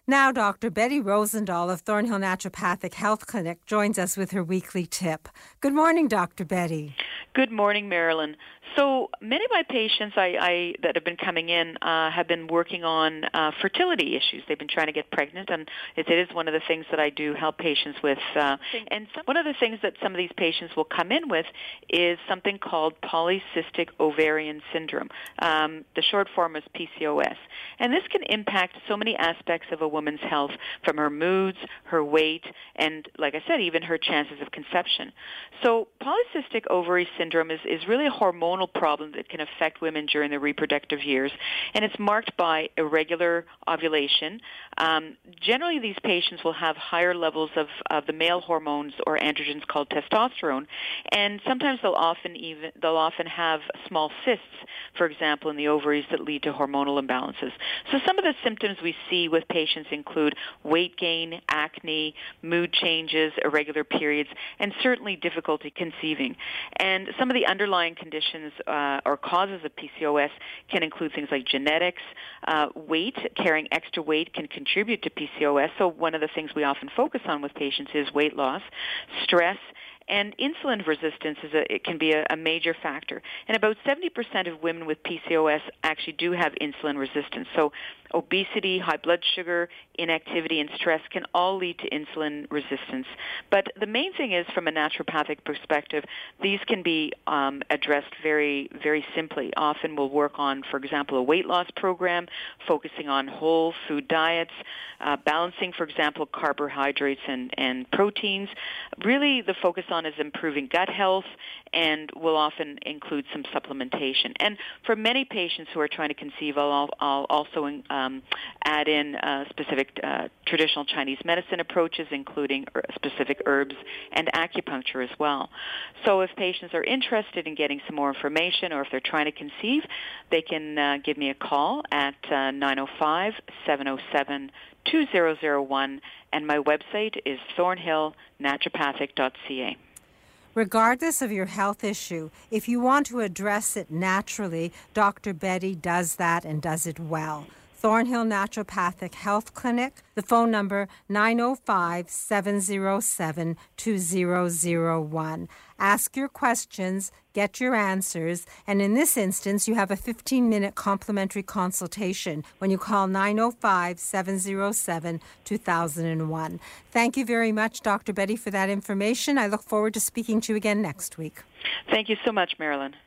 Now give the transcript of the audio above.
Now, Dr. Betty Rosendahl of Thornhill Naturopathic Health Clinic joins us with her weekly tip. Good morning, Dr. Betty. Good morning, Marilyn. So many of my patients that have been coming in have been working on fertility issues. They've been trying to get pregnant, and it is one of the things that I do help patients with. And one of the things that some of these patients will come in with is something called polycystic ovarian syndrome. The short form is PCOS. And this can impact so many aspects of a woman's health, from her moods, her weight, and, like I said, even her chances of conception. So polycystic ovary syndrome is really a hormonal problem that can affect women during their reproductive years, and it's marked by irregular ovulation. Generally, these patients will have higher levels of the male hormones or androgens called testosterone, and sometimes they'll often have small cysts, for example, in the ovaries that lead to hormonal imbalances. So some of the symptoms we see with patients include weight gain, acne, mood changes, irregular periods, and certainly difficulty conceiving. And some of the underlying conditions or causes of PCOS can include things like genetics, weight. Carrying extra weight can contribute to PCOS. So one of the things we often focus on with patients is weight loss, stress, and insulin resistance it can be a major factor. And about 70% of women with PCOS actually do have insulin resistance. So obesity, high blood sugar, inactivity, and stress can all lead to insulin resistance. But the main thing is, from a naturopathic perspective, these can be addressed very, very simply. Often we'll work on, for example, a weight loss program, focusing on whole food diets, balancing, for example, carbohydrates and proteins. Really, the focus on is improving gut health, and will often include some supplementation. And for many patients who are trying to conceive, I'll also add in specific traditional Chinese medicine approaches, including specific herbs and acupuncture as well. So if patients are interested in getting some more information, or if they're trying to conceive, they can give me a call at 905-707-2001, and my website is thornhillnaturopathic.ca. Regardless of your health issue, if you want to address it naturally, Dr. Betty does that and does it well. Thornhill Naturopathic Health Clinic, the phone number 905-707-2001. Ask your questions, get your answers, and in this instance, you have a 15-minute complimentary consultation when you call 905-707-2001. Thank you very much, Dr. Betty, for that information. I look forward to speaking to you again next week. Thank you so much, Marilyn.